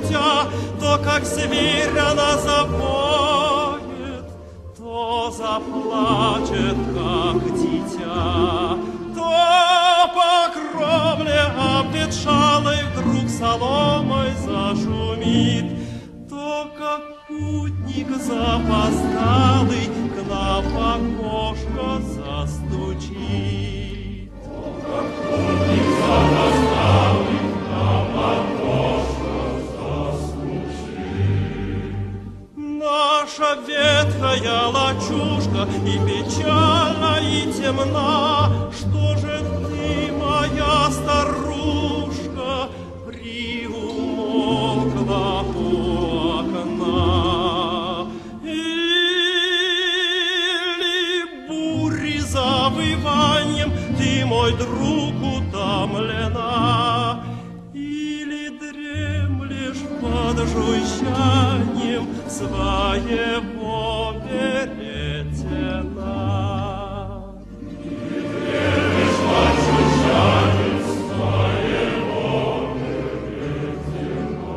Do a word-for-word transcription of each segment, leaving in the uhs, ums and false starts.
дитя, то, как зверь она завоет, то заплачет, как дитя, то по кровле обветшалой вдруг соломой зашумит, то, как путник запоздалый к нам в окошко застучит. То, как путник запоздалый к нам в окошко застучит. Наша ветхая лачушка и печальна, и темна. Что же ты, моя старушка, приумолкла у окна? Или бури завыванием ты, мой друг, утомлена? Или дремлешь под жужжанием своего веретена? Или дремлешь под жужжанием своего веретена?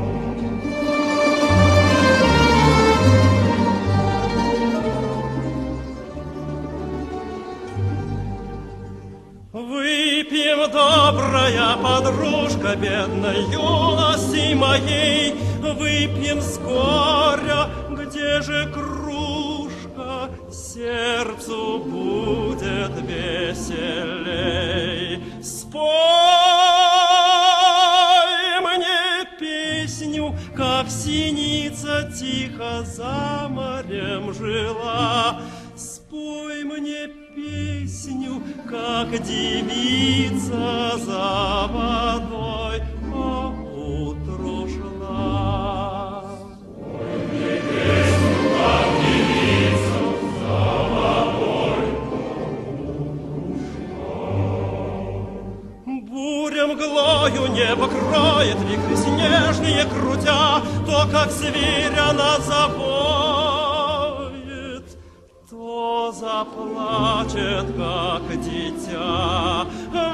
Выпьем, добрая подружка, бедной юности моей, выпьем с горя, где же кружка, сердцу будет веселей. Спой мне песню, как синица тихо за морем жила. Спой мне песню, как девица за водой поутру шла. Спой мне песню, как девица за водой поутру шла. Буря мглою небо кроет, вихри снежные крутя, то, как зверь она завоет, то заплачет, как дитя.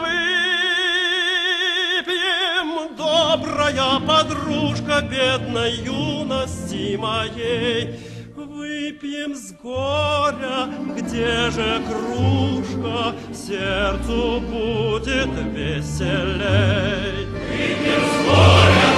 Выпьем, добрая подружка, бедной юности моей, выпьем с горя, где же кружка, сердцу будет веселей. Выпьем с горя,